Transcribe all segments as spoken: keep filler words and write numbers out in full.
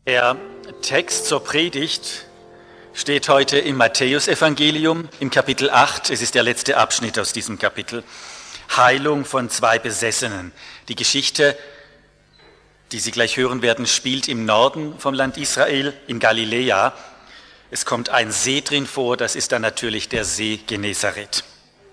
Der Text zur Predigt steht heute im Matthäusevangelium im Kapitel acht. Es ist der letzte Abschnitt aus diesem Kapitel. Heilung von zwei Besessenen. Die Geschichte, die Sie gleich hören werden, spielt im Norden vom Land Israel, in Galiläa. Es kommt ein See drin vor, das ist dann natürlich der See Genezareth.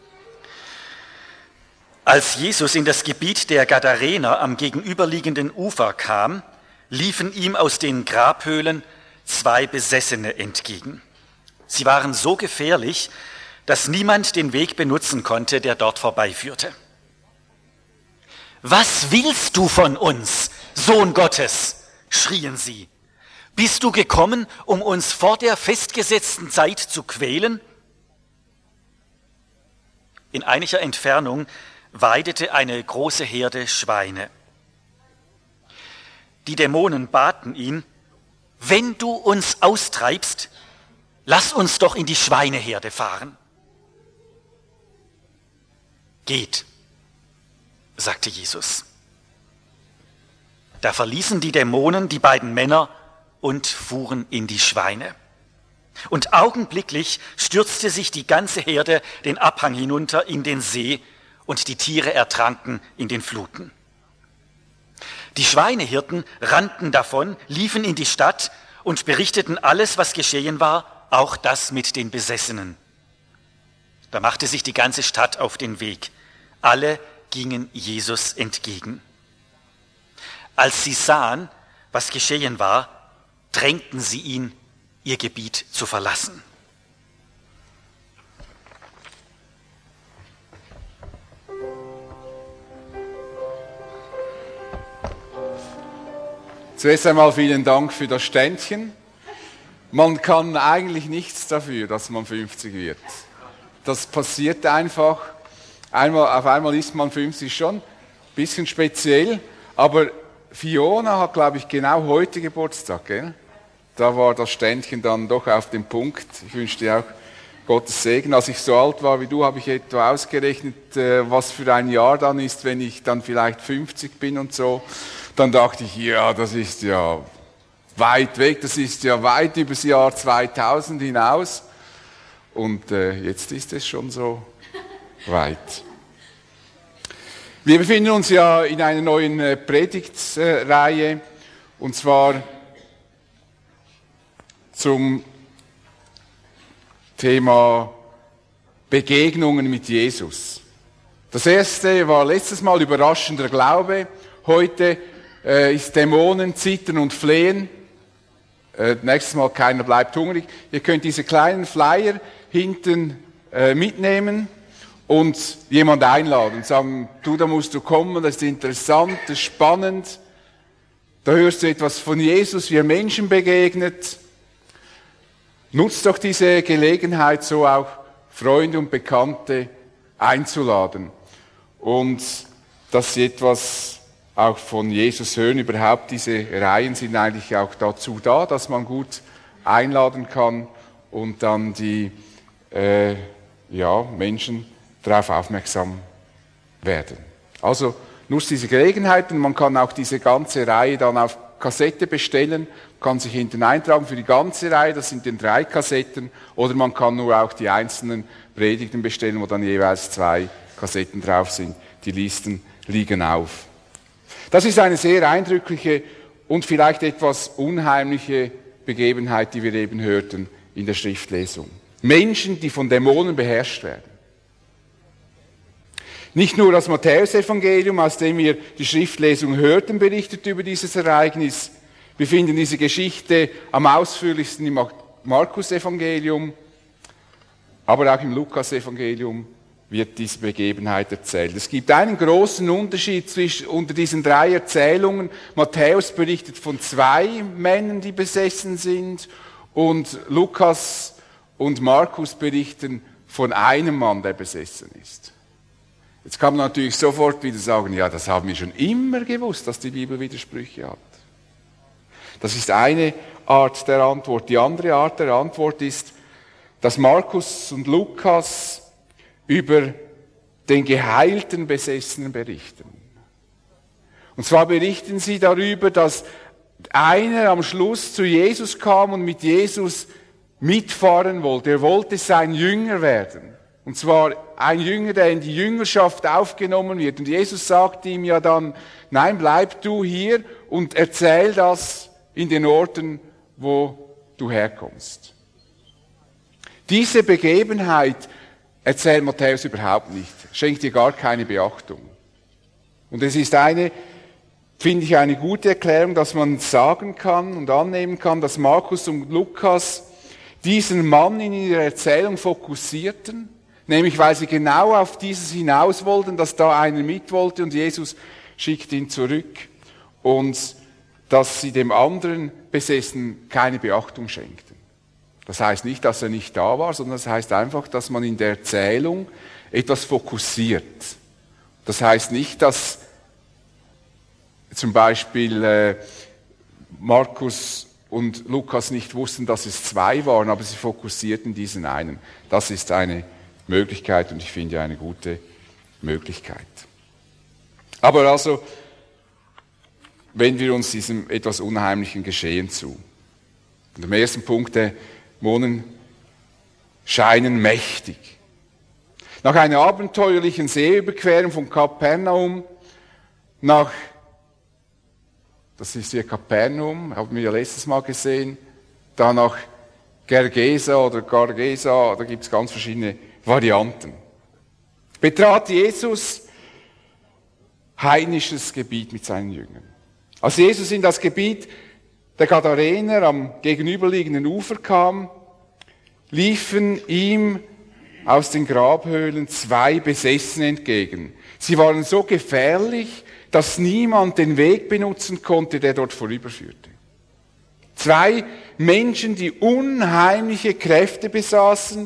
Als Jesus in das Gebiet der Gadarener am gegenüberliegenden Ufer kam, liefen ihm aus den Grabhöhlen zwei Besessene entgegen. Sie waren so gefährlich, dass niemand den Weg benutzen konnte, der dort vorbeiführte. »Was willst du von uns, Sohn Gottes?« schrien sie. »Bist du gekommen, um uns vor der festgesetzten Zeit zu quälen?« In einiger Entfernung weidete eine große Herde Schweine. Die Dämonen baten ihn: »Wenn du uns austreibst, lass uns doch in die Schweineherde fahren.« »Geht«, sagte Jesus. Da verließen die Dämonen die beiden Männer und fuhren in die Schweine. Und augenblicklich stürzte sich die ganze Herde den Abhang hinunter in den See, und die Tiere ertranken in den Fluten. Die Schweinehirten rannten davon, liefen in die Stadt und berichteten alles, was geschehen war, auch das mit den Besessenen. Da machte sich die ganze Stadt auf den Weg. Alle gingen Jesus entgegen. Als sie sahen, was geschehen war, drängten sie ihn, ihr Gebiet zu verlassen. Zuerst einmal vielen Dank für das Ständchen. Man kann eigentlich nichts dafür, dass man fünfzig wird. Das passiert einfach. Einmal, auf einmal ist man fünfzig, schon ein bisschen speziell. Aber Fiona hat, glaube ich, genau heute Geburtstag, gell? Da war das Ständchen dann doch auf dem Punkt. Ich wünsche dir auch Gottes Segen. Als ich so alt war wie du, habe ich etwa ausgerechnet, was für ein Jahr dann ist, wenn ich dann vielleicht fünfzig bin und so. Dann dachte ich, ja, das ist ja weit weg, das ist ja weit über das Jahr zweitausend hinaus. Und äh, jetzt ist es schon so weit. Wir befinden uns ja in einer neuen äh, Predigtreihe, äh, und zwar zum Thema Begegnungen mit Jesus. Das erste war letztes Mal überraschender Glaube, heute äh, ist Dämonen, Zittern und Flehen. Äh, nächstes Mal keiner bleibt hungrig. Ihr könnt diese kleinen Flyer hinten äh, mitnehmen und jemand einladen und sagen, du, da musst du kommen, das ist interessant, das ist spannend. Da hörst du etwas von Jesus, wie er Menschen begegnet. Nutzt doch diese Gelegenheit, so auch Freunde und Bekannte einzuladen. Und dass sie etwas auch von Jesus hören. Überhaupt diese Reihen sind eigentlich auch dazu da, dass man gut einladen kann und dann die äh, ja, Menschen darauf aufmerksam werden. Also nutzt diese Gelegenheit und man kann auch diese ganze Reihe dann auf Kassette bestellen, kann sich hinten eintragen für die ganze Reihe, das sind dann drei Kassetten, oder man kann nur auch die einzelnen Predigten bestellen, wo dann jeweils zwei Kassetten drauf sind. Die Listen liegen auf. Das ist eine sehr eindrückliche und vielleicht etwas unheimliche Begebenheit, die wir eben hörten in der Schriftlesung. Menschen, die von Dämonen beherrscht werden. Nicht nur das Matthäusevangelium, aus dem wir die Schriftlesung hörten, berichtet über dieses Ereignis. Wir finden diese Geschichte am ausführlichsten im Markusevangelium, aber auch im Lukasevangelium wird diese Begebenheit erzählt. Es gibt einen großen Unterschied zwischen, unter diesen drei Erzählungen. Matthäus berichtet von zwei Männern, die besessen sind, und Lukas und Markus berichten von einem Mann, der besessen ist. Jetzt kann man natürlich sofort wieder sagen, ja, das haben wir schon immer gewusst, dass die Bibel Widersprüche hat. Das ist eine Art der Antwort. Die andere Art der Antwort ist, dass Markus und Lukas über den geheilten Besessenen berichten. Und zwar berichten sie darüber, dass einer am Schluss zu Jesus kam und mit Jesus mitfahren wollte. Er wollte sein Jünger werden. Und zwar ein Jünger, der in die Jüngerschaft aufgenommen wird. Und Jesus sagt ihm ja dann, nein, bleib du hier und erzähl das in den Orten, wo du herkommst. Diese Begebenheit erzählt Matthäus überhaupt nicht, schenkt ihr gar keine Beachtung. Und es ist eine, finde ich, eine gute Erklärung, dass man sagen kann und annehmen kann, dass Markus und Lukas diesen Mann in ihrer Erzählung fokussierten, nämlich weil sie genau auf dieses hinaus wollten, dass da einer mit wollte und Jesus schickt ihn zurück und dass sie dem anderen Besessenen keine Beachtung schenkten. Das heißt nicht, dass er nicht da war, sondern das heißt einfach, dass man in der Erzählung etwas fokussiert. Das heißt nicht, dass zum Beispiel äh, Markus und Lukas nicht wussten, dass es zwei waren, aber sie fokussierten diesen einen. Das ist eine Möglichkeit und ich finde eine gute Möglichkeit. Aber also wenden wir uns diesem etwas unheimlichen Geschehen zu. Und im ersten Punkt, Dämonen scheinen mächtig. Nach einer abenteuerlichen Seeüberquerung von Kapernaum nach, das ist hier Kapernaum, haben wir ja letztes Mal gesehen, da nach Gergesa oder Gargesa, da gibt es ganz verschiedene Varianten. Betrat Jesus heidnisches Gebiet mit seinen Jüngern. Als Jesus in das Gebiet der Gadarener am gegenüberliegenden Ufer kam, liefen ihm aus den Grabhöhlen zwei Besessene entgegen. Sie waren so gefährlich, dass niemand den Weg benutzen konnte, der dort vorüberführte. Zwei Menschen, die unheimliche Kräfte besaßen.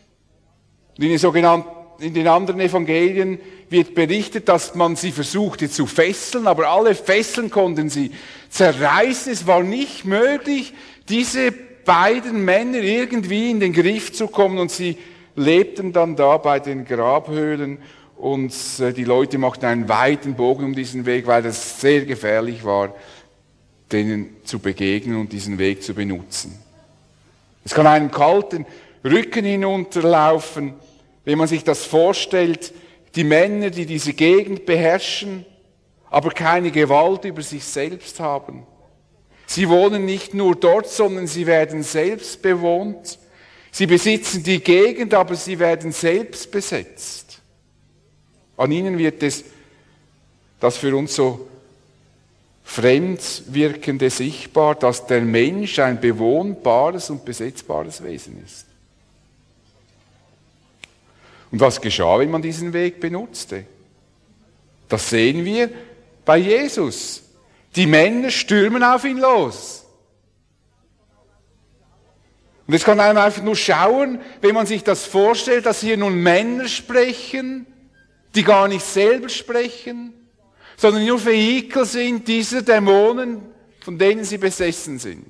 In den sogenannten, in den anderen Evangelien wird berichtet, dass man sie versuchte zu fesseln, aber alle Fesseln konnten sie zerreißen. Es war nicht möglich, diese beiden Männer irgendwie in den Griff zu kommen und sie lebten dann da bei den Grabhöhlen und die Leute machten einen weiten Bogen um diesen Weg, weil es sehr gefährlich war, denen zu begegnen und diesen Weg zu benutzen. Es kann einem kalten Rücken hinunterlaufen, wenn man sich das vorstellt, die Männer, die diese Gegend beherrschen, aber keine Gewalt über sich selbst haben. Sie wohnen nicht nur dort, sondern sie werden selbst bewohnt. Sie besitzen die Gegend, aber sie werden selbst besetzt. An ihnen wird es das für uns so fremd wirkende sichtbar, dass der Mensch ein bewohnbares und besetzbares Wesen ist. Und was geschah, wenn man diesen Weg benutzte? Das sehen wir bei Jesus. Die Männer stürmen auf ihn los. Und jetzt kann einem einfach nur schauen, wenn man sich das vorstellt, dass hier nun Männer sprechen, die gar nicht selber sprechen, sondern nur Vehikel sind dieser Dämonen, von denen sie besessen sind.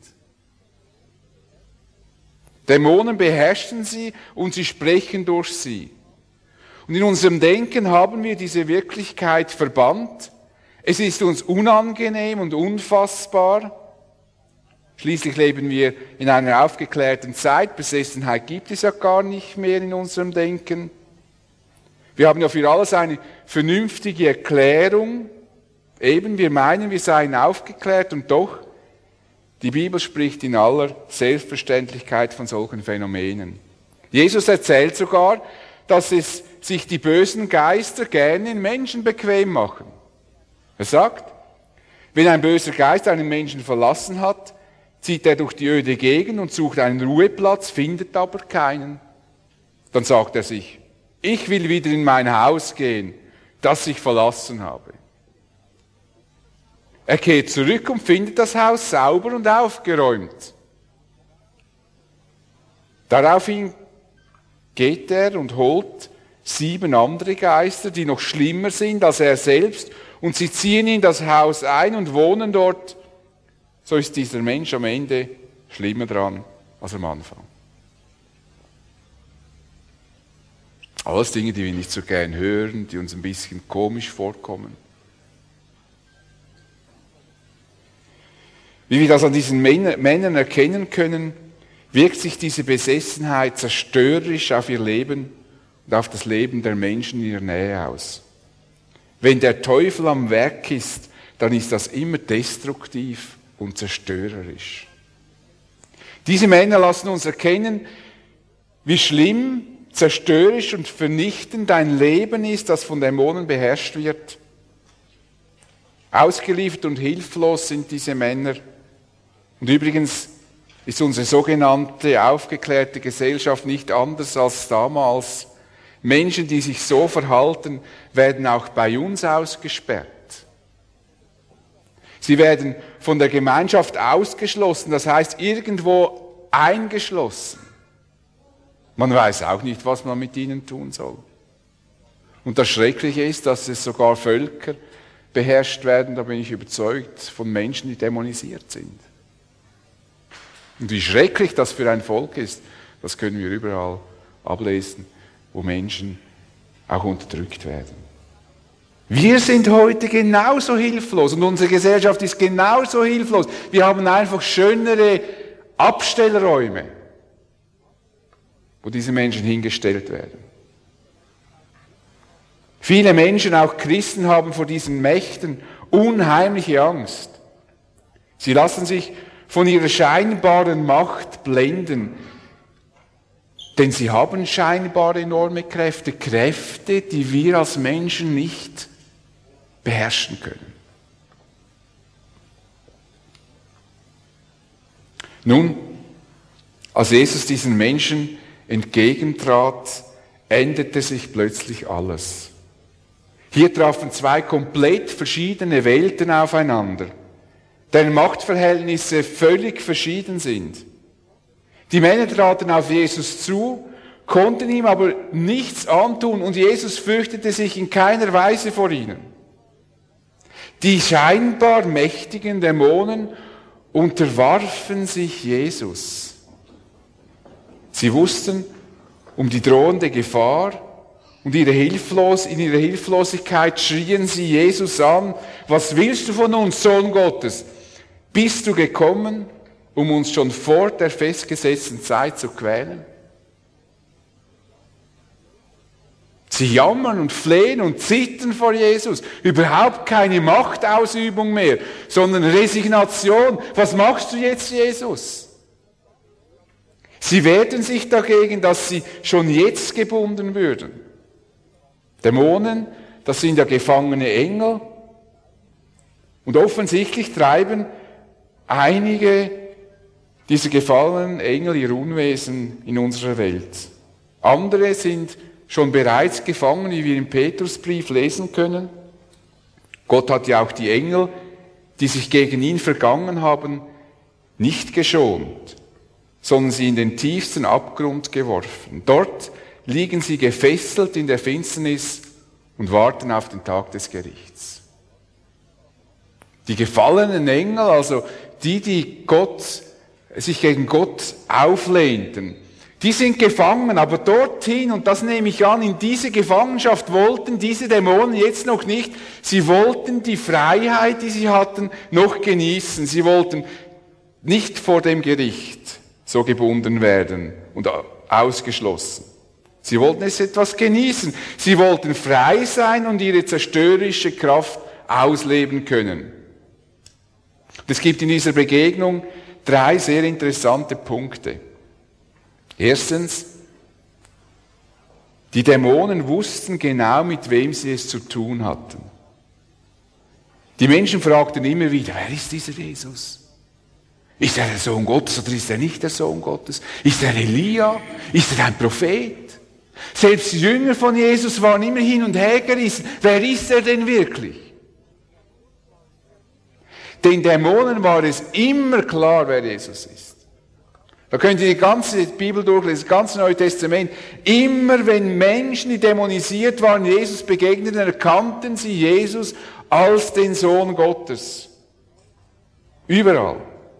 Dämonen beherrschen sie und sie sprechen durch sie. Und in unserem Denken haben wir diese Wirklichkeit verbannt. Es ist uns unangenehm und unfassbar. Schließlich leben wir in einer aufgeklärten Zeit. Besessenheit gibt es ja gar nicht mehr in unserem Denken. Wir haben ja für alles eine vernünftige Erklärung. Eben, wir meinen, wir seien aufgeklärt und doch, die Bibel spricht in aller Selbstverständlichkeit von solchen Phänomenen. Jesus erzählt sogar, dass es sich die bösen Geister gerne in Menschen bequem machen. Er sagt, wenn ein böser Geist einen Menschen verlassen hat, zieht er durch die öde Gegend und sucht einen Ruheplatz, findet aber keinen. Dann sagt er sich, ich will wieder in mein Haus gehen, das ich verlassen habe. Er kehrt zurück und findet das Haus sauber und aufgeräumt. Daraufhin geht er und holt sieben andere Geister, die noch schlimmer sind als er selbst, und sie ziehen in das Haus ein und wohnen dort. So ist dieser Mensch am Ende schlimmer dran als am Anfang. Alles Dinge, die wir nicht so gern hören, die uns ein bisschen komisch vorkommen. Wie wir das an diesen Männern erkennen können, wirkt sich diese Besessenheit zerstörerisch auf ihr Leben und auf das Leben der Menschen in ihrer Nähe aus. Wenn der Teufel am Werk ist, dann ist das immer destruktiv und zerstörerisch. Diese Männer lassen uns erkennen, wie schlimm, zerstörerisch und vernichtend ein Leben ist, das von Dämonen beherrscht wird. Ausgeliefert und hilflos sind diese Männer. Und übrigens ist unsere sogenannte aufgeklärte Gesellschaft nicht anders als damals. Menschen, die sich so verhalten, werden auch bei uns ausgesperrt. Sie werden von der Gemeinschaft ausgeschlossen, das heißt irgendwo eingeschlossen. Man weiß auch nicht, was man mit ihnen tun soll. Und das Schreckliche ist, dass es sogar Völker beherrscht werden, da bin ich überzeugt, von Menschen, die dämonisiert sind. Und wie schrecklich das für ein Volk ist, das können wir überall ablesen, wo Menschen auch unterdrückt werden. Wir sind heute genauso hilflos und unsere Gesellschaft ist genauso hilflos. Wir haben einfach schönere Abstellräume, wo diese Menschen hingestellt werden. Viele Menschen, auch Christen, haben vor diesen Mächten unheimliche Angst. Sie lassen sich von ihrer scheinbaren Macht blenden, denn sie haben scheinbar enorme Kräfte, Kräfte, die wir als Menschen nicht beherrschen können. Nun, als Jesus diesen Menschen entgegentrat, änderte sich plötzlich alles. Hier trafen zwei komplett verschiedene Welten aufeinander, deren Machtverhältnisse völlig verschieden sind. Die Männer traten auf Jesus zu, konnten ihm aber nichts antun und Jesus fürchtete sich in keiner Weise vor ihnen. Die scheinbar mächtigen Dämonen unterwarfen sich Jesus. Sie wussten um die drohende Gefahr und ihre Hilflos, in ihrer Hilflosigkeit schrien sie Jesus an: Was willst du von uns, Sohn Gottes? Bist du gekommen, um uns schon vor der festgesetzten Zeit zu quälen? Sie jammern und flehen und zittern vor Jesus. Überhaupt keine Machtausübung mehr, sondern Resignation. Was machst du jetzt, Jesus? Sie wehrten sich dagegen, dass sie schon jetzt gebunden würden. Dämonen, das sind ja gefangene Engel. Und offensichtlich treiben einige dieser gefallenen Engel ihr Unwesen in unserer Welt. Andere sind schon bereits gefangen, wie wir im Petrusbrief lesen können. Gott hat ja auch die Engel, die sich gegen ihn vergangen haben, nicht geschont, sondern sie in den tiefsten Abgrund geworfen. Dort liegen sie gefesselt in der Finsternis und warten auf den Tag des Gerichts. Die gefallenen Engel, also die, die Gott, sich gegen Gott auflehnten, die sind gefangen, aber dorthin, und das nehme ich an, in diese Gefangenschaft wollten diese Dämonen jetzt noch nicht. Sie wollten die Freiheit, die sie hatten, noch genießen. Sie wollten nicht vor dem Gericht so gebunden werden und ausgeschlossen. Sie wollten es etwas genießen. Sie wollten frei sein und ihre zerstörerische Kraft ausleben können. Es gibt in dieser Begegnung drei sehr interessante Punkte. Erstens, die Dämonen wussten genau, mit wem sie es zu tun hatten. Die Menschen fragten immer wieder: Wer ist dieser Jesus? Ist er der Sohn Gottes oder ist er nicht der Sohn Gottes? Ist er Elia? Ist er ein Prophet? Selbst die Jünger von Jesus waren immer hin und her gerissen. Wer ist er denn wirklich? Den Dämonen war es immer klar, wer Jesus ist. Da könnt ihr die ganze Bibel durchlesen, das ganze Neue Testament. Immer wenn Menschen, die dämonisiert waren, Jesus begegneten, erkannten sie Jesus als den Sohn Gottes. Überall.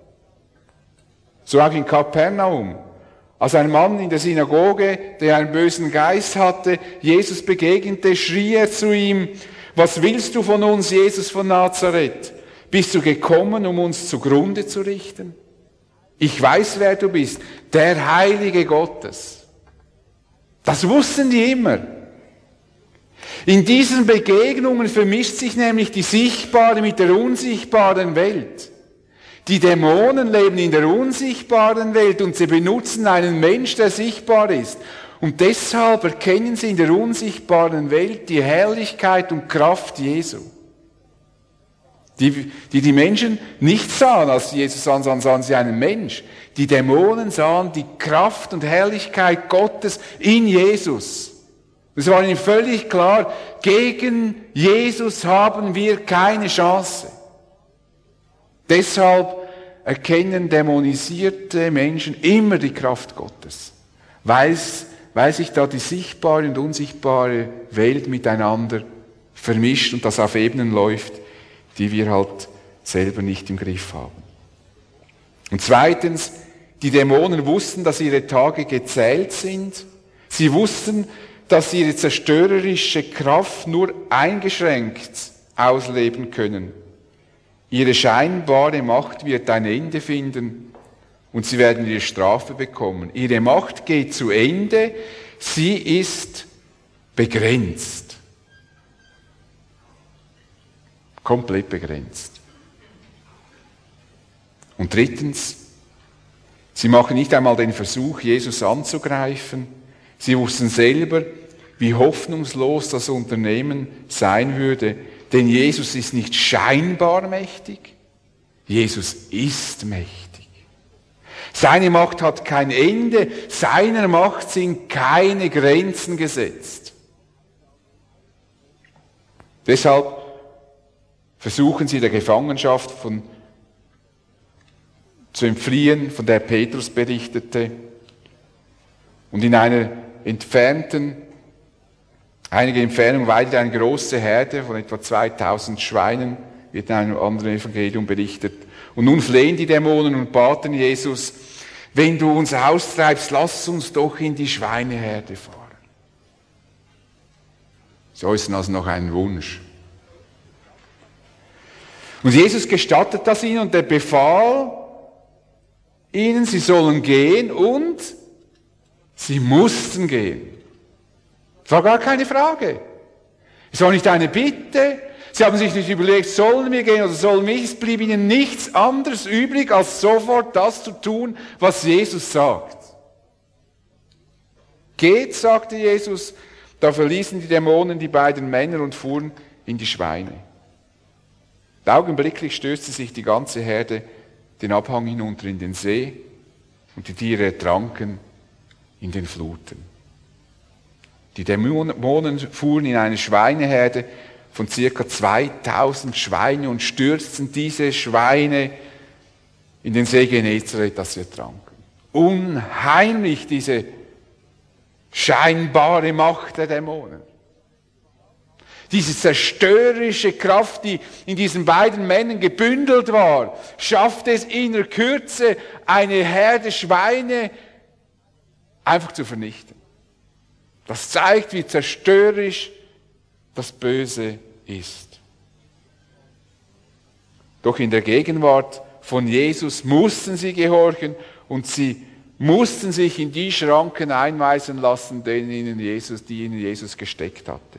So auch in Kapernaum. Als ein Mann in der Synagoge, der einen bösen Geist hatte, Jesus begegnete, schrie er zu ihm: Was willst du von uns, Jesus von Nazareth? Bist du gekommen, um uns zugrunde zu richten? Ich weiß, wer du bist, der Heilige Gottes. Das wussten die immer. In diesen Begegnungen vermischt sich nämlich die sichtbare mit der unsichtbaren Welt. Die Dämonen leben in der unsichtbaren Welt und sie benutzen einen Mensch, der sichtbar ist. Und deshalb erkennen sie in der unsichtbaren Welt die Herrlichkeit und Kraft Jesu. Die, die die Menschen nicht sahen, als sie Jesus sahen, sondern sahen sie einen Mensch. Die Dämonen sahen die Kraft und Herrlichkeit Gottes in Jesus. Es war ihnen völlig klar, gegen Jesus haben wir keine Chance. Deshalb erkennen dämonisierte Menschen immer die Kraft Gottes, weil, weil sich da die sichtbare und unsichtbare Welt miteinander vermischt und das auf Ebenen läuft, die wir halt selber nicht im Griff haben. Und zweitens, die Dämonen wussten, dass ihre Tage gezählt sind. Sie wussten, dass sie ihre zerstörerische Kraft nur eingeschränkt ausleben können. Ihre scheinbare Macht wird ein Ende finden und sie werden ihre Strafe bekommen. Ihre Macht geht zu Ende, sie ist begrenzt. Komplett begrenzt. Und drittens, sie machen nicht einmal den Versuch, Jesus anzugreifen. Sie wussten selber, wie hoffnungslos das Unternehmen sein würde, denn Jesus ist nicht scheinbar mächtig, Jesus ist mächtig. Seine Macht hat kein Ende, seiner Macht sind keine Grenzen gesetzt. Deshalb versuchen sie der Gefangenschaft von, zu entfliehen, von der Petrus berichtete, und in einer entfernten, einige Entfernung weidet eine große Herde von etwa zweitausend Schweinen, wird in einem anderen Evangelium berichtet. Und nun flehen die Dämonen und baten Jesus, wenn du uns austreibst, lass uns doch in die Schweineherde fahren. Sie äußern also noch einen Wunsch. Und Jesus gestattet das ihnen und er befahl ihnen, sie sollen gehen und sie mussten gehen. Es war gar keine Frage. Es war nicht eine Bitte. Sie haben sich nicht überlegt, sollen wir gehen oder sollen wir nicht. Es blieb ihnen nichts anderes übrig, als sofort das zu tun, was Jesus sagt. Geht, sagte Jesus. Da verließen die Dämonen die beiden Männer und fuhren in die Schweine. Augenblicklich stürzte sich die ganze Herde den Abhang hinunter in den See und die Tiere ertranken in den Fluten. Die Dämonen fuhren in eine Schweineherde von circa zweitausend Schweine und stürzten diese Schweine in den See Genezareth, dass sie ertranken. Unheimlich diese scheinbare Macht der Dämonen. Diese zerstörerische Kraft, die in diesen beiden Männern gebündelt war, schaffte es in der Kürze, eine Herde Schweine einfach zu vernichten. Das zeigt, wie zerstörerisch das Böse ist. Doch in der Gegenwart von Jesus mussten sie gehorchen und sie mussten sich in die Schranken einweisen lassen, denen ihnen Jesus, die ihnen Jesus gesteckt hatte.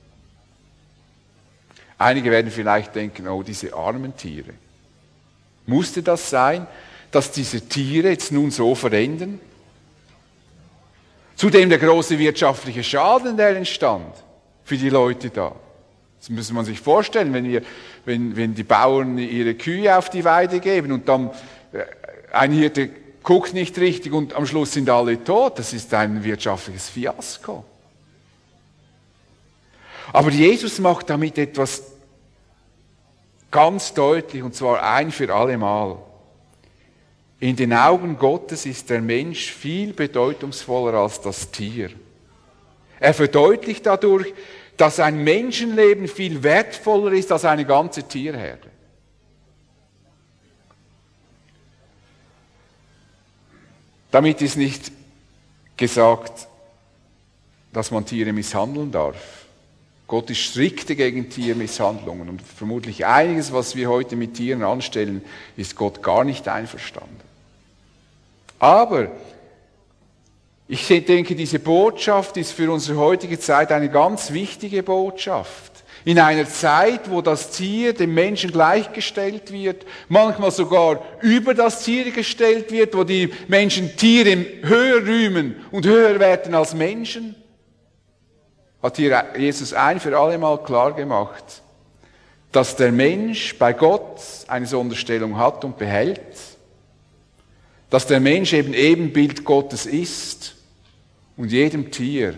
Einige werden vielleicht denken, oh, diese armen Tiere. Musste das sein, dass diese Tiere jetzt nun so verenden? Zudem der große wirtschaftliche Schaden, der entstand für die Leute da. Das muss man sich vorstellen, wenn, wir, wenn, wenn die Bauern ihre Kühe auf die Weide geben und dann ein Hirte guckt nicht richtig und am Schluss sind alle tot. Das ist ein wirtschaftliches Fiasko. Aber Jesus macht damit etwas ganz deutlich, und zwar ein für alle Mal. In den Augen Gottes ist der Mensch viel bedeutungsvoller als das Tier. Er verdeutlicht dadurch, dass ein Menschenleben viel wertvoller ist als eine ganze Tierherde. Damit ist nicht gesagt, dass man Tiere misshandeln darf. Gott ist strikter gegen Tiermisshandlungen und vermutlich einiges, was wir heute mit Tieren anstellen, ist Gott gar nicht einverstanden. Aber ich denke, diese Botschaft ist für unsere heutige Zeit eine ganz wichtige Botschaft. In einer Zeit, wo das Tier dem Menschen gleichgestellt wird, manchmal sogar über das Tier gestellt wird, wo die Menschen Tiere höher rühmen und höher werden als Menschen, hat hier Jesus ein für alle Mal klar gemacht, dass der Mensch bei Gott eine Sonderstellung hat und behält, dass der Mensch eben Ebenbild Gottes ist und jedem Tier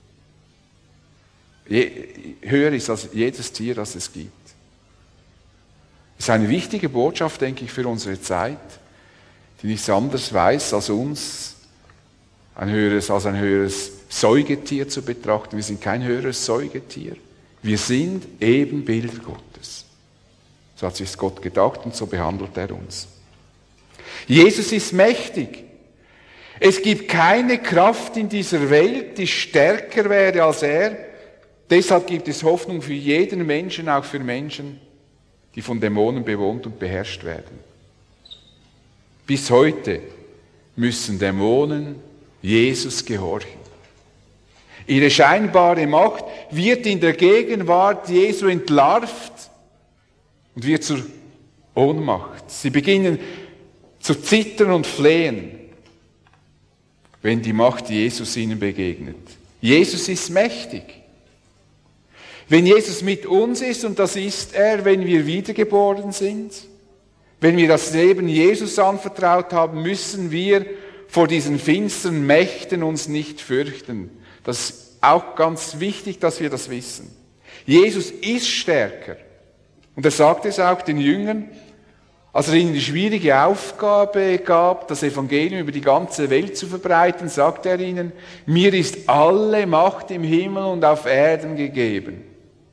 je, höher ist als jedes Tier, das es gibt. Das ist eine wichtige Botschaft, denke ich, für unsere Zeit, die nichts anderes weiß, als uns ein höheres, als ein höheres Säugetier zu betrachten. Wir sind kein höheres Säugetier. Wir sind Ebenbild Gottes. So hat sich Gott gedacht und so behandelt er uns. Jesus ist mächtig. Es gibt keine Kraft in dieser Welt, die stärker wäre als er. Deshalb gibt es Hoffnung für jeden Menschen, auch für Menschen, die von Dämonen bewohnt und beherrscht werden. Bis heute müssen Dämonen Jesus gehorchen. Ihre scheinbare Macht wird in der Gegenwart Jesu entlarvt und wird zur Ohnmacht. Sie beginnen zu zittern und flehen, wenn die Macht Jesus ihnen begegnet. Jesus ist mächtig. Wenn Jesus mit uns ist, und das ist er, wenn wir wiedergeboren sind, wenn wir das Leben Jesus anvertraut haben, müssen wir vor diesen finsteren Mächten uns nicht fürchten. Das ist auch ganz wichtig, dass wir das wissen. Jesus ist stärker. Und er sagt es auch den Jüngern, als er ihnen die schwierige Aufgabe gab, das Evangelium über die ganze Welt zu verbreiten, sagt er ihnen, mir ist alle Macht im Himmel und auf Erden gegeben.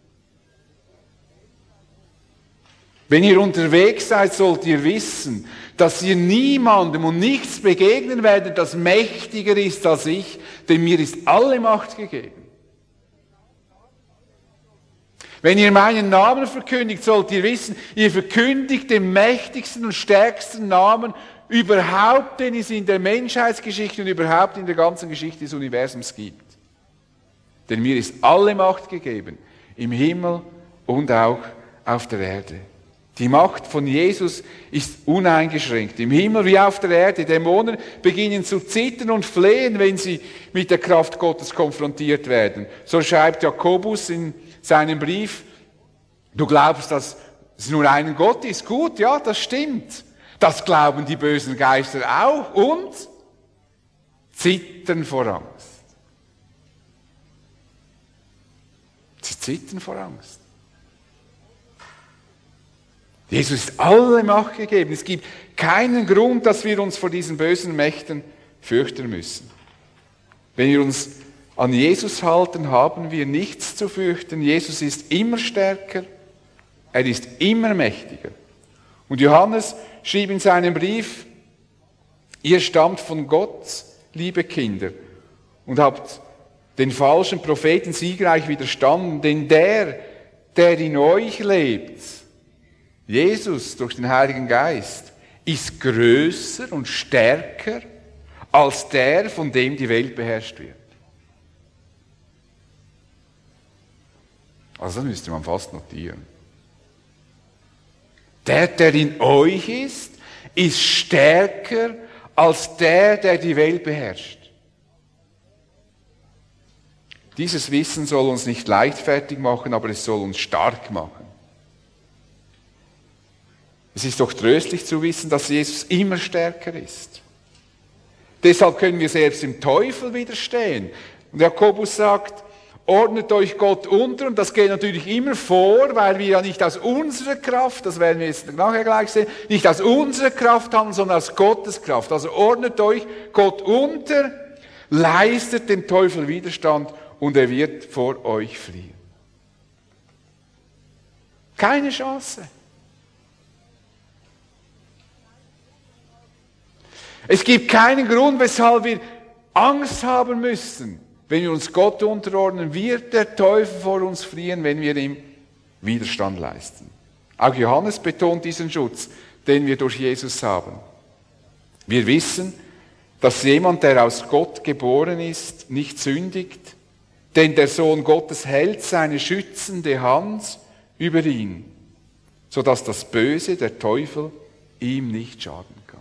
Wenn ihr unterwegs seid, sollt ihr wissen, dass ihr niemandem und nichts begegnen werdet, das mächtiger ist als ich, denn mir ist alle Macht gegeben. Wenn ihr meinen Namen verkündigt, sollt ihr wissen, ihr verkündigt den mächtigsten und stärksten Namen überhaupt, den es in der Menschheitsgeschichte und überhaupt in der ganzen Geschichte des Universums gibt. Denn mir ist alle Macht gegeben, im Himmel und auch auf der Erde. Die Macht von Jesus ist uneingeschränkt, im Himmel wie auf der Erde. Dämonen beginnen zu zittern und flehen, wenn sie mit der Kraft Gottes konfrontiert werden. So schreibt Jakobus in seinem Brief, du glaubst, dass es nur einen Gott ist. Gut, ja, das stimmt. Das glauben die bösen Geister auch und zittern vor Angst. Sie zittern vor Angst. Jesus ist alle Macht gegeben. Es gibt keinen Grund, dass wir uns vor diesen bösen Mächten fürchten müssen. Wenn wir uns an Jesus halten, haben wir nichts zu fürchten. Jesus ist immer stärker. Er ist immer mächtiger. Und Johannes schrieb in seinem Brief, ihr stammt von Gott, liebe Kinder, und habt den falschen Propheten siegreich widerstanden, denn der, der in euch lebt, Jesus durch den Heiligen Geist, ist größer und stärker als der, von dem die Welt beherrscht wird. Also das müsste man fast notieren. Der, der in euch ist, ist stärker als der, der die Welt beherrscht. Dieses Wissen soll uns nicht leichtfertig machen, aber es soll uns stark machen. Es ist doch tröstlich zu wissen, dass Jesus immer stärker ist. Deshalb können wir selbst dem Teufel widerstehen. Und Jakobus sagt, ordnet euch Gott unter, und das geht natürlich immer vor, weil wir ja nicht aus unserer Kraft, das werden wir jetzt nachher gleich sehen, nicht aus unserer Kraft handeln, sondern aus Gottes Kraft. Also ordnet euch Gott unter, leistet dem Teufel Widerstand und er wird vor euch fliehen. Keine Chance. Es gibt keinen Grund, weshalb wir Angst haben müssen. wenn wir uns Gott unterordnen, wird der Teufel vor uns fliehen, wenn wir ihm Widerstand leisten. Auch Johannes betont diesen Schutz, den wir durch Jesus haben. Wir wissen, dass jemand, der aus Gott geboren ist, nicht sündigt, denn der Sohn Gottes hält seine schützende Hand über ihn, sodass das Böse, der Teufel, ihm nicht schaden kann.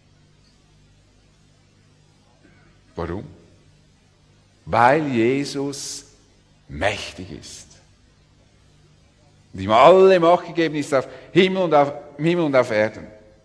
Warum? Weil Jesus mächtig ist. Und ihm alle Macht gegeben ist auf Himmel und auf, Himmel und auf Erden.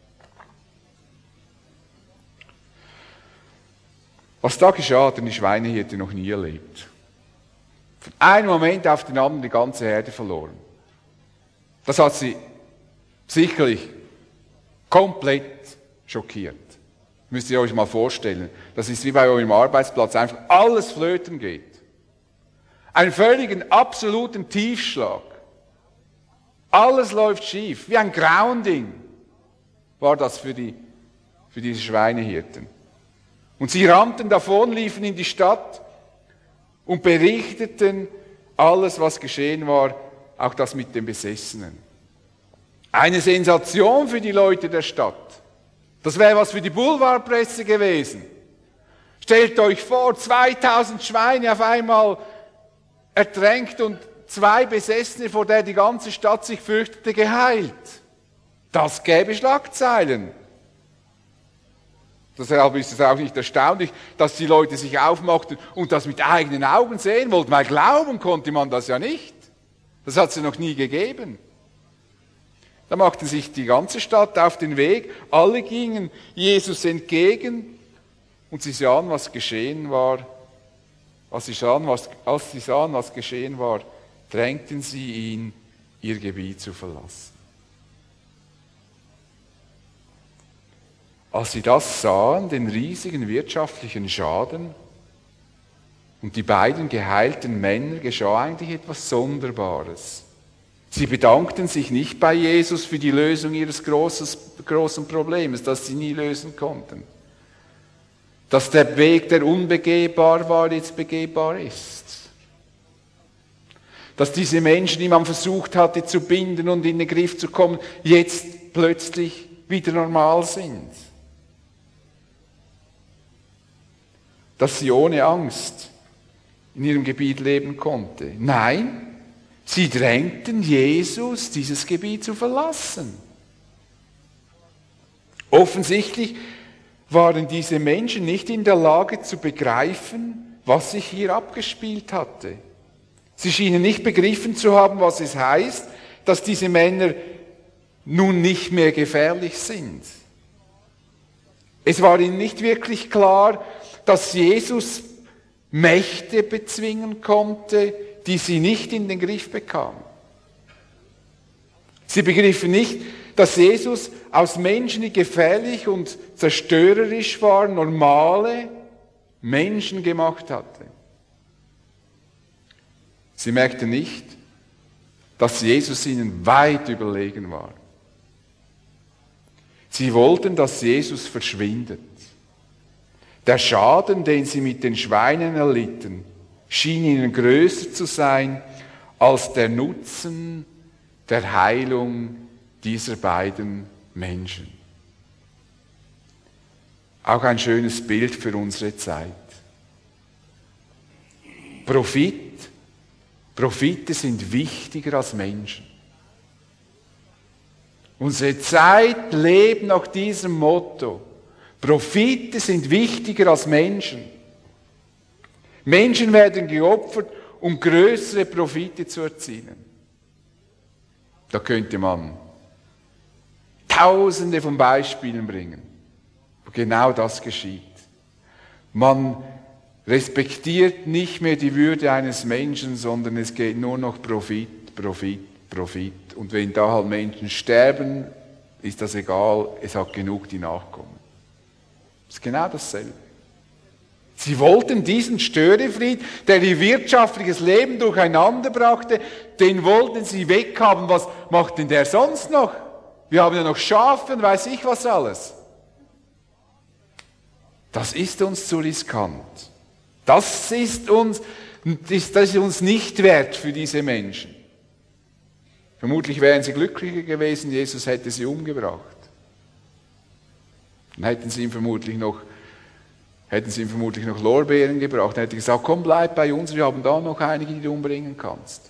Was da geschah, hat eine Schweinehirte noch nie erlebt. Von einem Moment auf den anderen die ganze Herde verloren. Das hat sie sicherlich komplett schockiert. Müsst ihr euch mal vorstellen. Das ist wie bei eurem Arbeitsplatz, einfach alles flöten geht. Einen völligen, absoluten Tiefschlag. Alles läuft schief. Wie ein Grounding war das für, die, für diese Schweinehirten. Und sie rannten davon, liefen in die Stadt und berichteten alles, was geschehen war, auch das mit den Besessenen. Eine Sensation für die Leute der Stadt. Das wäre was für die Boulevardpresse gewesen. Stellt euch vor, zweitausend Schweine auf einmal ertränkt und zwei Besessene, vor der die ganze Stadt sich fürchtete, geheilt. Das gäbe Schlagzeilen. Deshalb ist es auch nicht erstaunlich, dass die Leute sich aufmachten und das mit eigenen Augen sehen wollten, weil glauben konnte man das ja nicht. Das hat es ja noch nie gegeben. Da machte sich die ganze Stadt auf den Weg, alle gingen Jesus entgegen und sie sahen, was geschehen war. Als sie sahen, was, als sie sahen, was geschehen war, drängten sie ihn, ihr Gebiet zu verlassen. Als sie das sahen, den riesigen wirtschaftlichen Schaden und die beiden geheilten Männer, geschah eigentlich etwas Sonderbares. Sie bedankten sich nicht bei Jesus für die Lösung ihres großes, großen Problems, das sie nie lösen konnten. Dass der Weg, der unbegehbar war, jetzt begehbar ist. Dass diese Menschen, die man versucht hatte zu binden und in den Griff zu kommen, jetzt plötzlich wieder normal sind. Dass sie ohne Angst in ihrem Gebiet leben konnte. Nein, sie drängten Jesus, dieses Gebiet zu verlassen. Offensichtlich waren diese Menschen nicht in der Lage zu begreifen, was sich hier abgespielt hatte. Sie schienen nicht begriffen zu haben, was es heißt, dass diese Männer nun nicht mehr gefährlich sind. Es war ihnen nicht wirklich klar, dass Jesus Mächte bezwingen konnte, die sie nicht in den Griff bekamen. Sie begriffen nicht, dass Jesus aus Menschen, die gefährlich und zerstörerisch waren, normale Menschen gemacht hatte. Sie merkten nicht, dass Jesus ihnen weit überlegen war. Sie wollten, dass Jesus verschwindet. Der Schaden, den sie mit den Schweinen erlitten, schien ihnen größer zu sein als der Nutzen der Heilung dieser beiden Menschen. Auch ein schönes Bild für unsere Zeit. Profit, Profite sind wichtiger als Menschen. Unsere Zeit lebt nach diesem Motto. Profite sind wichtiger als Menschen. Menschen werden geopfert, um größere Profite zu erzielen. Da könnte man Tausende von Beispielen bringen, wo genau das geschieht. Man respektiert nicht mehr die Würde eines Menschen, sondern es geht nur noch Profit, Profit, Profit. Und wenn da halt Menschen sterben, ist das egal, es hat genug, die nachkommen. Das ist genau dasselbe. Sie wollten diesen Störefried, der ihr wirtschaftliches Leben durcheinander brachte, den wollten sie weghaben. Was macht denn der sonst noch? Wir haben ja noch Schafe und weiß ich was alles. Das ist uns zu riskant. Das ist uns, das ist uns nicht wert für diese Menschen. Vermutlich wären sie glücklicher gewesen, Jesus hätte sie umgebracht. Dann hätten sie ihm vermutlich noch, hätten sie ihm vermutlich noch Lorbeeren gebracht. Dann hätte er gesagt, komm, bleib bei uns, wir haben da noch einige, die du umbringen kannst.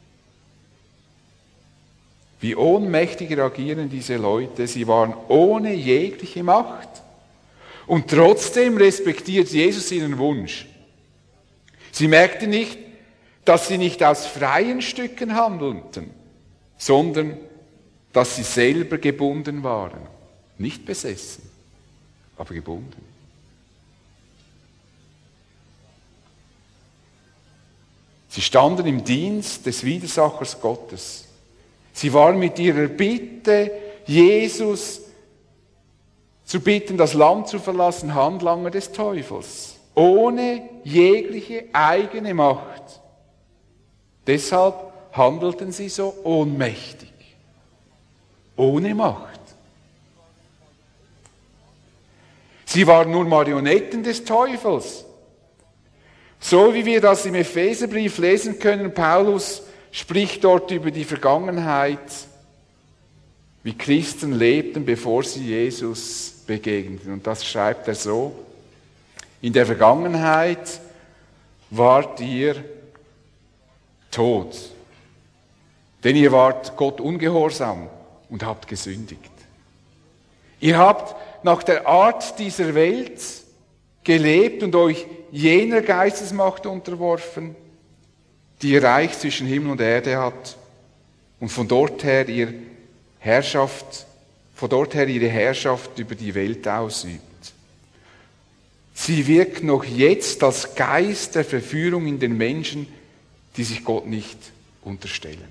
Wie ohnmächtig reagieren diese Leute? Sie waren ohne jegliche Macht. Und trotzdem respektiert Jesus ihren Wunsch. Sie merkten nicht, dass sie nicht aus freien Stücken handelten, sondern dass sie selber gebunden waren. Nicht besessen, aber gebunden. Sie standen im Dienst des Widersachers Gottes. Sie waren mit ihrer Bitte, Jesus zu bitten, das Land zu verlassen, Handlanger des Teufels, ohne jegliche eigene Macht. Deshalb handelten sie so ohnmächtig, ohne Macht. Sie waren nur Marionetten des Teufels. So wie wir das im Epheserbrief lesen können, Paulus spricht dort über die Vergangenheit, wie Christen lebten, bevor sie Jesus begegneten. Und das schreibt er so: In der Vergangenheit wart ihr tot, denn ihr wart Gott ungehorsam und habt gesündigt. Ihr habt nach der Art dieser Welt gelebt und euch jener Geistesmacht unterworfen, die ihr Reich zwischen Himmel und Erde hat, und von dort her ihr Herrschaft, von dort her ihre Herrschaft über die Welt ausübt. Sie wirkt noch jetzt als Geist der Verführung in den Menschen, die sich Gott nicht unterstellen.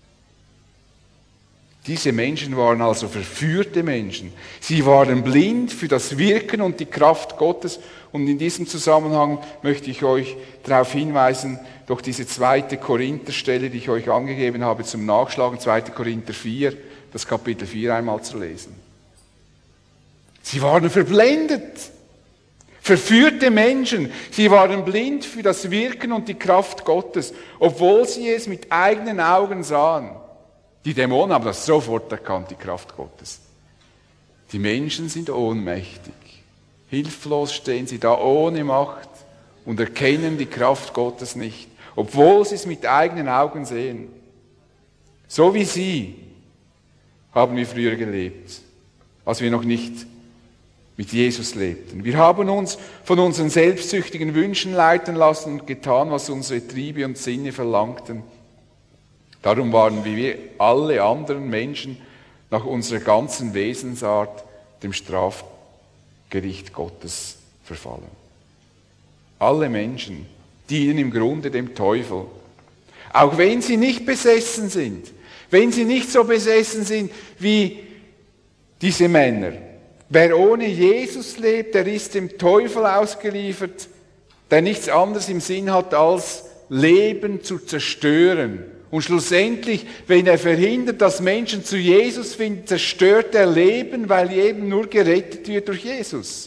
Diese Menschen waren also verführte Menschen. Sie waren blind für das Wirken und die Kraft Gottes. Und in diesem Zusammenhang möchte ich euch darauf hinweisen, durch diese zweite Korintherstelle, die ich euch angegeben habe zum Nachschlagen, zweite Korinther vier, das Kapitel vier einmal zu lesen. Sie waren verblendet, verführte Menschen. Sie waren blind für das Wirken und die Kraft Gottes, obwohl sie es mit eigenen Augen sahen. Die Dämonen haben das sofort erkannt, die Kraft Gottes. Die Menschen sind ohnmächtig. Hilflos stehen sie da ohne Macht und erkennen die Kraft Gottes nicht, obwohl sie es mit eigenen Augen sehen. So wie sie haben wir früher gelebt, als wir noch nicht mit Jesus lebten. Wir haben uns von unseren selbstsüchtigen Wünschen leiten lassen und getan, was unsere Triebe und Sinne verlangten. Darum waren wir wie alle anderen Menschen nach unserer ganzen Wesensart dem Strafgericht Gottes verfallen. Alle Menschen dienen im Grunde dem Teufel, auch wenn sie nicht besessen sind, wenn sie nicht so besessen sind wie diese Männer. Wer ohne Jesus lebt, der ist dem Teufel ausgeliefert, der nichts anderes im Sinn hat, als Leben zu zerstören. Und schlussendlich, wenn er verhindert, dass Menschen zu Jesus finden, zerstört er Leben, weil eben nur gerettet wird durch Jesus.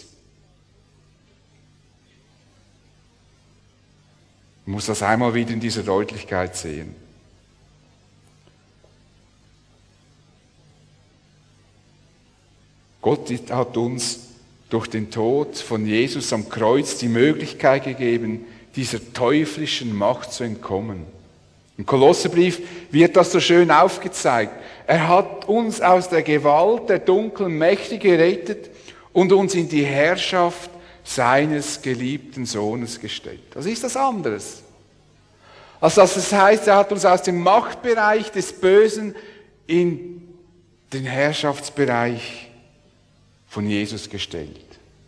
Man muss das einmal wieder in dieser Deutlichkeit sehen. Gott hat uns durch den Tod von Jesus am Kreuz die Möglichkeit gegeben, dieser teuflischen Macht zu entkommen. Im Kolosserbrief wird das so schön aufgezeigt. Er hat uns aus der Gewalt der dunklen Mächte gerettet und uns in die Herrschaft seines geliebten Sohnes gestellt. Was ist das anderes? Als dass es heißt, er hat uns aus dem Machtbereich des Bösen in den Herrschaftsbereich von Jesus gestellt.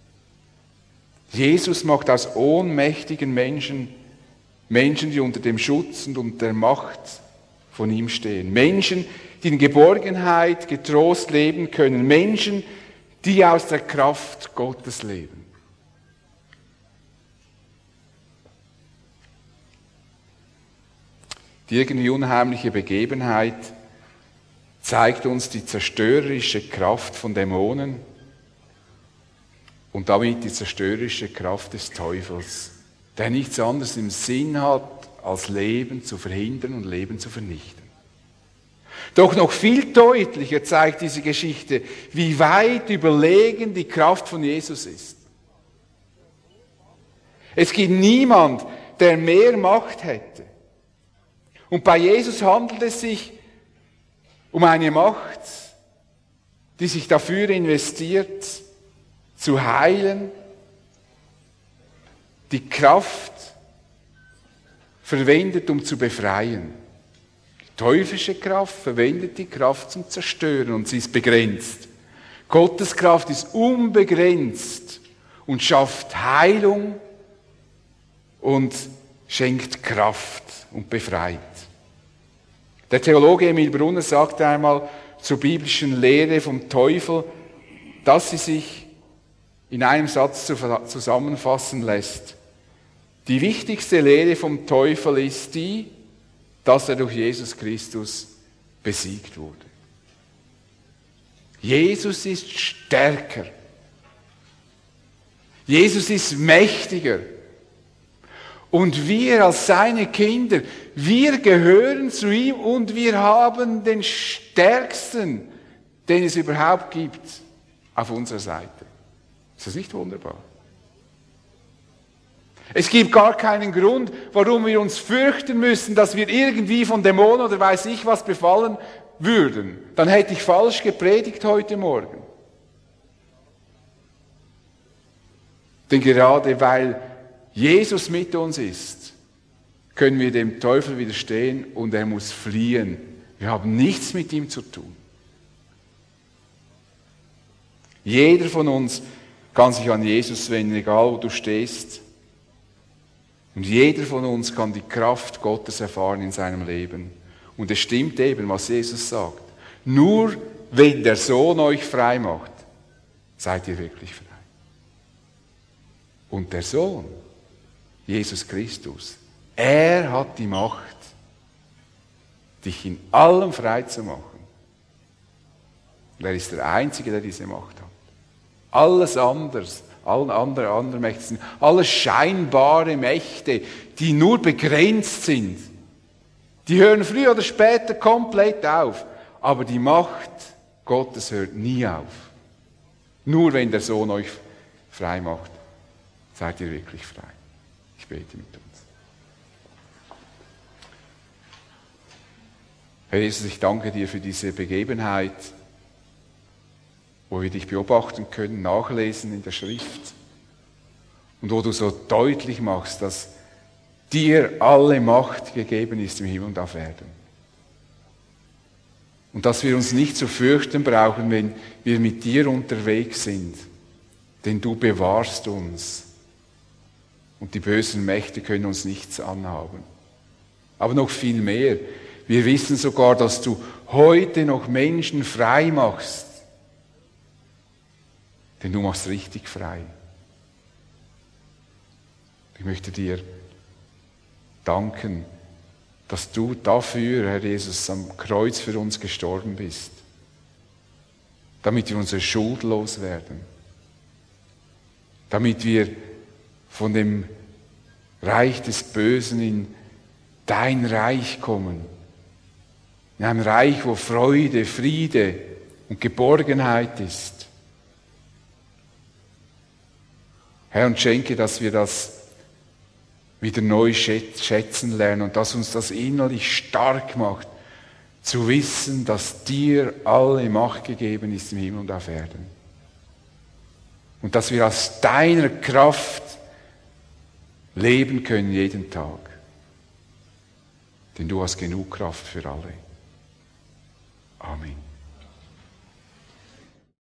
Jesus macht aus ohnmächtigen Menschen Menschen, die unter dem Schutz und unter der Macht von ihm stehen. Menschen, die in Geborgenheit, getrost leben können. Menschen, die aus der Kraft Gottes leben. Die irgendwie unheimliche Begebenheit zeigt uns die zerstörerische Kraft von Dämonen und damit die zerstörerische Kraft des Teufels, der nichts anderes im Sinn hat, als Leben zu verhindern und Leben zu vernichten. Doch noch viel deutlicher zeigt diese Geschichte, wie weit überlegen die Kraft von Jesus ist. Es gibt niemand, der mehr Macht hätte. Und bei Jesus handelt es sich um eine Macht, die sich dafür investiert, zu heilen, die Kraft verwendet, um zu befreien. Die teuflische Kraft verwendet die Kraft zum Zerstören und sie ist begrenzt. Gottes Kraft ist unbegrenzt und schafft Heilung und schenkt Kraft und befreit. Der Theologe Emil Brunner sagte einmal zur biblischen Lehre vom Teufel, dass sie sich in einem Satz zusammenfassen lässt. Die wichtigste Lehre vom Teufel ist die, dass er durch Jesus Christus besiegt wurde. Jesus ist stärker. Jesus ist mächtiger. Und wir als seine Kinder, wir gehören zu ihm und wir haben den Stärksten, den es überhaupt gibt, auf unserer Seite. Ist das nicht wunderbar? Es gibt gar keinen Grund, warum wir uns fürchten müssen, dass wir irgendwie von Dämonen oder weiß ich was befallen würden. Dann hätte ich falsch gepredigt heute Morgen. Denn gerade weil Jesus mit uns ist, können wir dem Teufel widerstehen und er muss fliehen. Wir haben nichts mit ihm zu tun. Jeder von uns kann sich an Jesus wenden, egal wo du stehst. Und jeder von uns kann die Kraft Gottes erfahren in seinem Leben. Und es stimmt eben, was Jesus sagt. Nur wenn der Sohn euch frei macht, seid ihr wirklich frei. Und der Sohn, Jesus Christus, er hat die Macht, dich in allem frei zu machen. Und er ist der Einzige, der diese Macht hat. Alles anders, alle anderen andere Mächte sind, alle scheinbare Mächte, die nur begrenzt sind, die hören früher oder später komplett auf. Aber die Macht Gottes hört nie auf. Nur wenn der Sohn euch frei macht, seid ihr wirklich frei. Ich bete mit uns. Herr Jesus, ich danke dir für diese Begebenheit, wo wir dich beobachten können, nachlesen in der Schrift und wo du so deutlich machst, dass dir alle Macht gegeben ist im Himmel und auf Erden. Und dass wir uns nicht zu fürchten brauchen, wenn wir mit dir unterwegs sind, denn du bewahrst uns und die bösen Mächte können uns nichts anhaben. Aber noch viel mehr, wir wissen sogar, dass du heute noch Menschen frei machst, denn du machst richtig frei. Ich möchte dir danken, dass du dafür, Herr Jesus, am Kreuz für uns gestorben bist, damit wir unsere Schuld loswerden, damit wir von dem Reich des Bösen in dein Reich kommen, in ein Reich, wo Freude, Friede und Geborgenheit ist. Herr, und schenke, dass wir das wieder neu schätzen lernen und dass uns das innerlich stark macht, zu wissen, dass dir alle Macht gegeben ist im Himmel und auf Erden. Und dass wir aus deiner Kraft leben können jeden Tag. Denn du hast genug Kraft für alle. Amen.